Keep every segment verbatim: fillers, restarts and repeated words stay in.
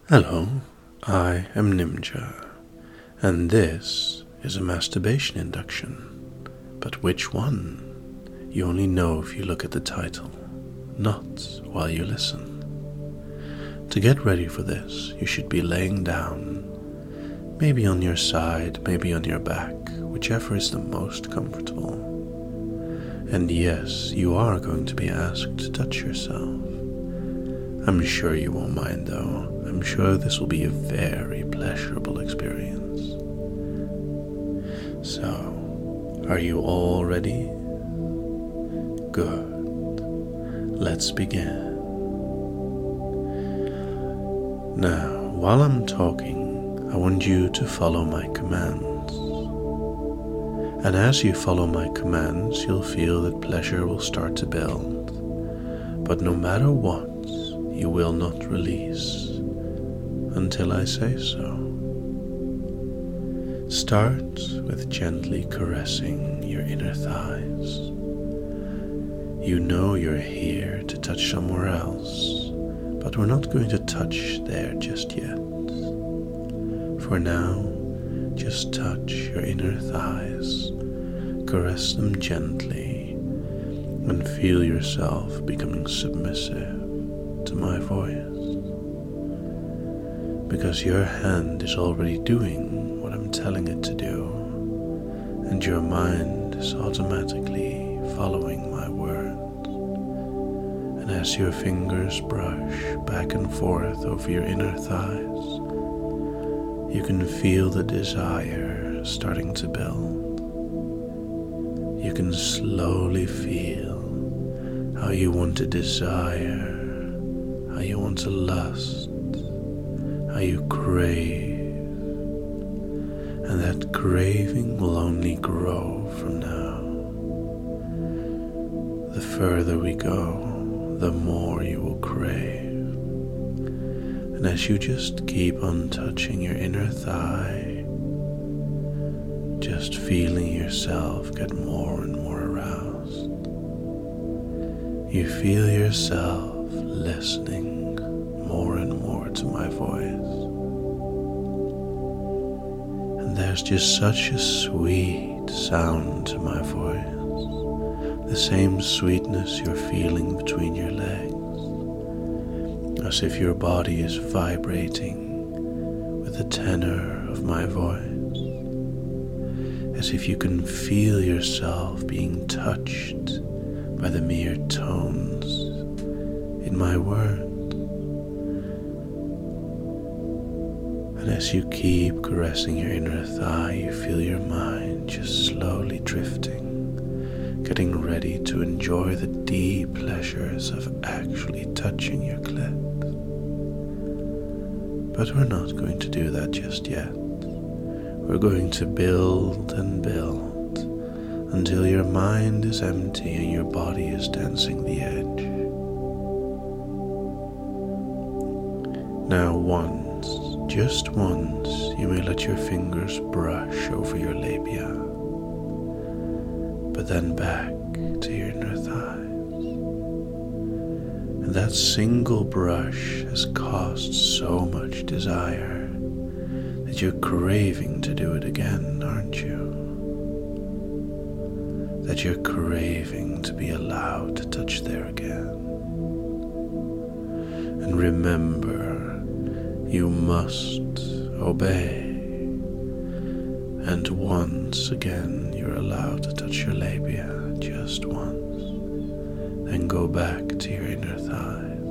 Hello, I am Nimja, and this is a masturbation induction. But which one? You only know if you look at the title, not while you listen. To get ready for this, you should be laying down, maybe on your side, maybe on your back, whichever is the most comfortable. And yes, you are going to be asked to touch yourself. I'm sure you won't mind though. I'm sure this will be a very pleasurable experience. So, are you all ready? Good. Let's begin. Now, while I'm talking, I want you to follow my commands. And as you follow my commands, you'll feel that pleasure will start to build. But no matter what, you will not release until I say so. Start with gently caressing your inner thighs. You know you're here to touch somewhere else, but we're not going to touch there just yet. For now, just touch your inner thighs, caress them gently, and feel yourself becoming submissive to my voice. Because your hand is already doing what I'm telling it to do, and your mind is automatically following my words. And as your fingers brush back and forth over your inner thighs, you can feel the desire starting to build. You can slowly feel how you want to desire, how you want to lust, how you crave, and that craving will only grow from now. The further we go, the more you will crave. And as you just keep on touching your inner thigh, just feeling yourself get more and more aroused, you feel yourself listening more and more to my voice. And there's just such a sweet sound to my voice, the same sweetness you're feeling between your legs, as if your body is vibrating with the tenor of my voice, as if you can feel yourself being touched by the mere tones in my words. And as you keep caressing your inner thigh, you feel your mind just slowly drifting, getting ready to enjoy the deep pleasures of actually touching your clit. But we're not going to do that just yet. We're going to build and build until your mind is empty and your body is dancing the edge. Now once, just once, you may let your fingers brush over your labia, but then back to your inner thighs. And that single brush has caused so much desire that you're craving to do it again, aren't you? That you're craving to be allowed to touch there again. And remember, you must obey. And once again, you're allowed to touch your labia just once. Then go back to your inner thighs.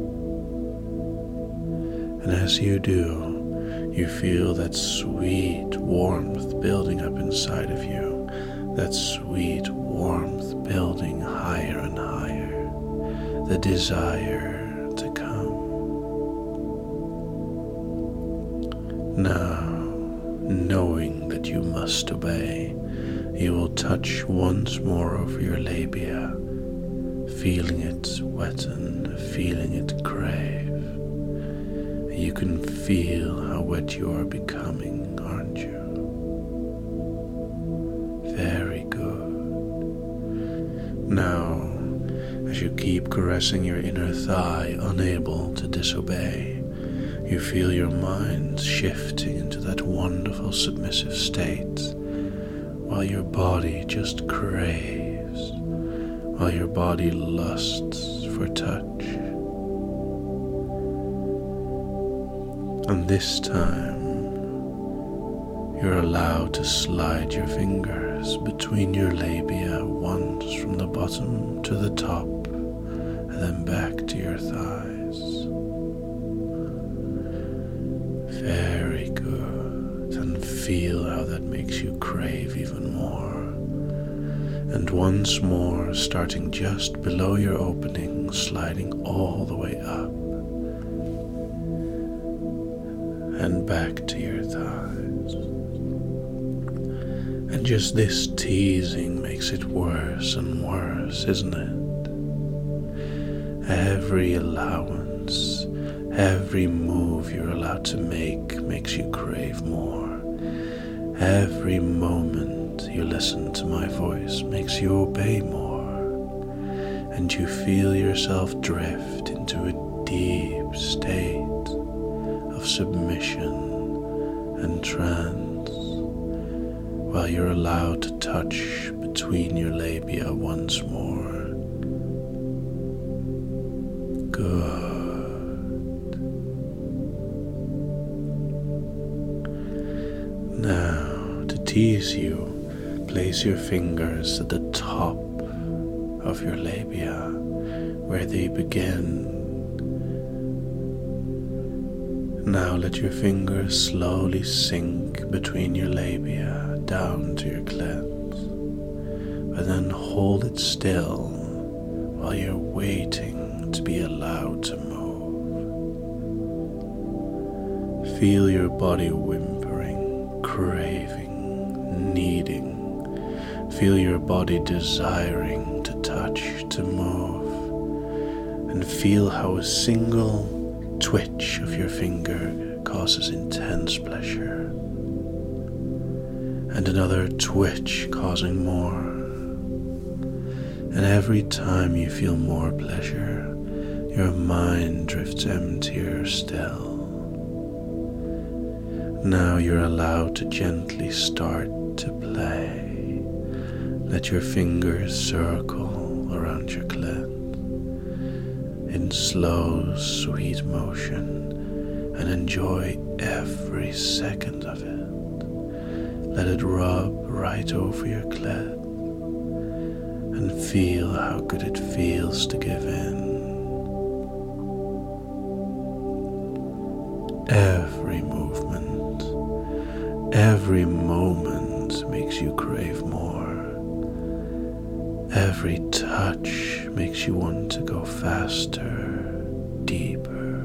And as you do, you feel that sweet warmth building up inside of you. That sweet warmth building higher and higher. The desire to come. Now, knowing that you must obey, you will touch once more over your labia, feeling it wetten, feeling it crave. You can feel how wet you are becoming, aren't you? Very good. Now, as you keep caressing your inner thigh, unable to disobey, You feel your mind shifting into that wonderful submissive state, while your body just craves, while your body lusts for touch. And this time, you're allowed to slide your fingers between your labia once from the bottom to the top, and then back to your thighs. Very good, and feel how that makes you crave even more. And once more, starting just below your opening, sliding all the way up, and back to your thighs. And just this teasing makes it worse and worse, isn't it? Every allowance, every move you're allowed to make makes you crave more. Every moment you listen to my voice makes you obey more. And you feel yourself drift into a deep state of submission and trance, while you're allowed to touch between your labia once more. Good. Now, to tease you, place your fingers at the top of your labia, where they begin. Now let your fingers slowly sink between your labia down to your clit, but then hold it still while you're waiting to be allowed to move. Feel your body whimpering, craving, needing. Feel your body desiring to touch, to move, and feel how a single twitch of your finger causes intense pleasure, and another twitch causing more. And every time you feel more pleasure, your mind drifts emptier still. Now you're allowed to gently start to play. Let your fingers circle around your clit in slow, sweet motion, and enjoy every second of it. Let it rub right over your clit, and feel how good it feels to give in. Every movement, every moment makes you crave more. Every touch makes you want to go faster, deeper.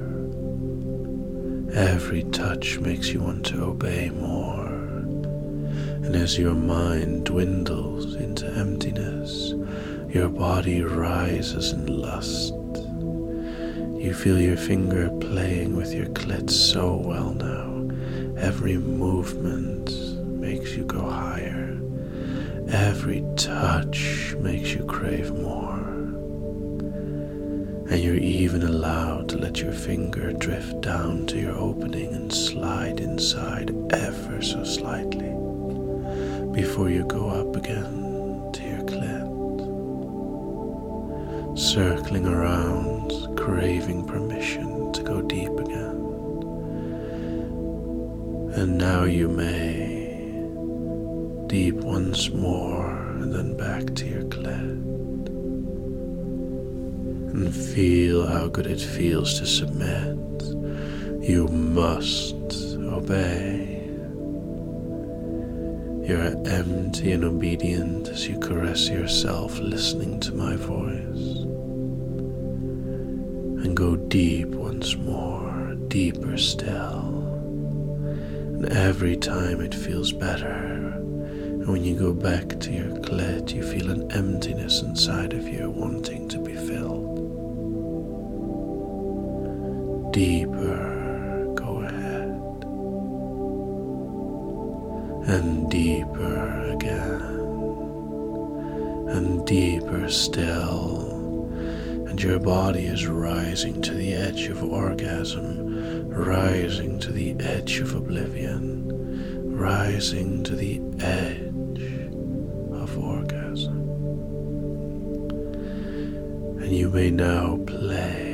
Every touch makes you want to obey more. And as your mind dwindles into emptiness, your body rises in lust. You feel your finger playing with your clit so well now. Every movement makes you go higher. Every touch makes you crave more. And you're even allowed to let your finger drift down to your opening and slide inside ever so slightly before you go up again to your clit, circling around, craving permission to go deep again. And now you may deep once more, and then back to your clit. And feel how good it feels to submit. You must obey. You're empty and obedient as you caress yourself, listening to my voice. And go deep once more, deeper still. And every time it feels better. And when you go back to your clit, you feel an emptiness inside of you wanting to be filled. Deeper, go ahead. And deeper again. And deeper still. and your body is rising to the edge of orgasm, rising to the edge of oblivion, rising to the edge of orgasm. And you may now play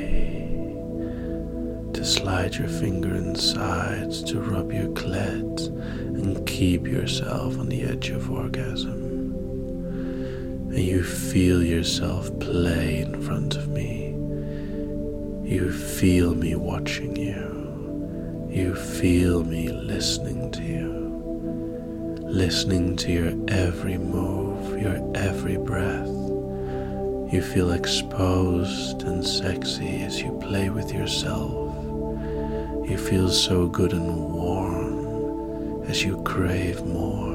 to slide your finger inside to rub your clit and keep yourself on the edge of orgasm. And you feel yourself play in front of me. You feel me watching you. You feel me listening to you. Listening to your every move, your every breath. You feel exposed and sexy as you play with yourself. You feel so good and warm as you crave more.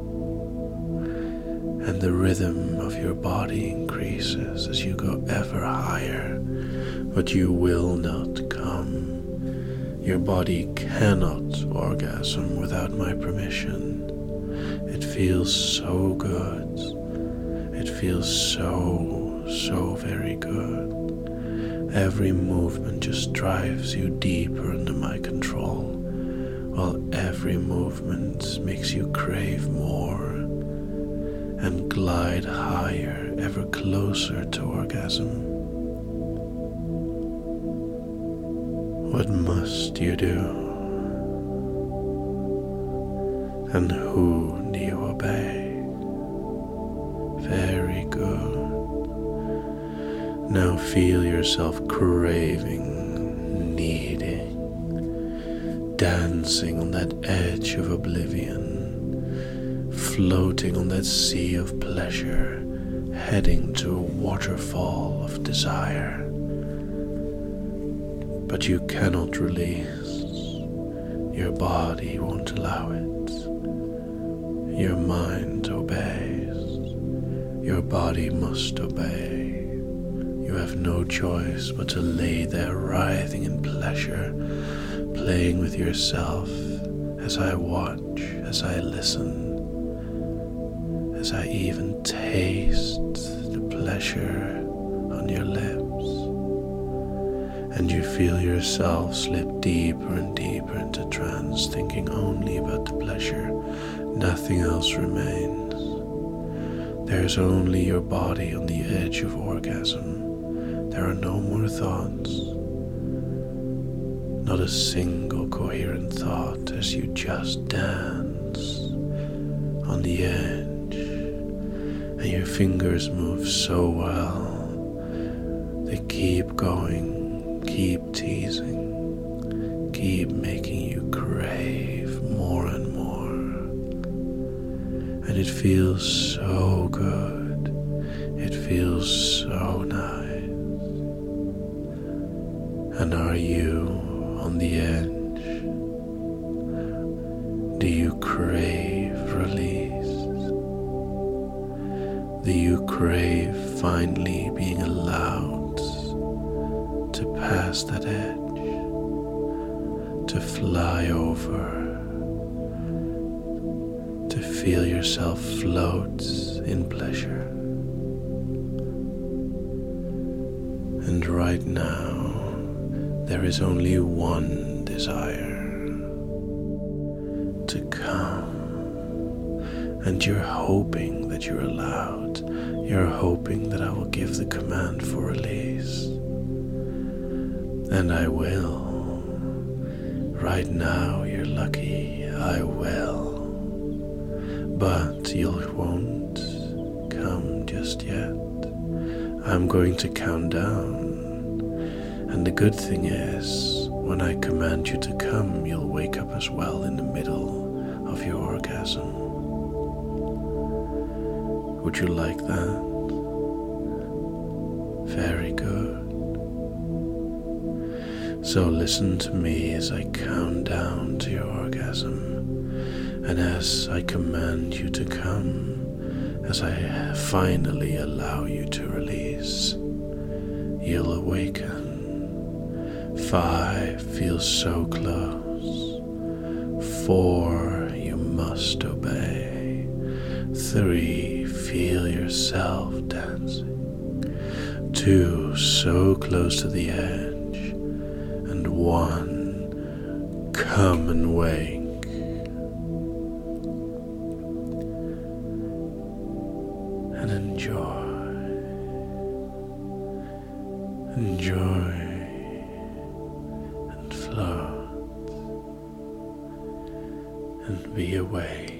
And the rhythm of your body increases as you go ever higher, but you will not come. Your body cannot orgasm without my permission. It feels so good. It feels so, so very good. Every movement just drives you deeper under my control, while every movement makes you crave more and glide higher, ever closer to orgasm. What must you do? And who do you obey? Very good. Now feel yourself craving, needing, dancing on that edge of oblivion, floating on that sea of pleasure, heading to a waterfall of desire. But you cannot release. Your body won't allow it. Your mind obeys. Your body must obey. You have no choice but to lay there writhing in pleasure, playing with yourself as I watch, as I listen, as I even taste the pleasure on your lips. And you feel yourself slip deeper and deeper into trance, thinking only about the pleasure. Nothing else remains. There's only your body on the edge of orgasm. There are no more thoughts. Not a single coherent thought as you just dance on the edge. And your fingers move so well. They keep going, keep teasing, keep making you crave more and more. And it feels so good. It feels so nice. And are you on the edge? Do you crave release? Do you crave finally being allowed to pass that edge, to fly over, to feel yourself float in pleasure? And right now, there is only one desire: to come. And you're hoping that you're allowed. You're hoping that I will give the command for release. And I will. Right now, you're lucky. I will. But you won't come just yet. I'm going to count down. And the good thing is, when I command you to come, you'll wake up as well in the middle of your orgasm. Would you like that? Very good. So listen to me as I count down to your orgasm, and as I command you to come, as I finally allow you to release, you'll awaken. Five feels so close. Four, you must obey. Three, feel yourself dancing. two so close to the edge, and one, come and wake. And enjoy, enjoy, and float, and be awake.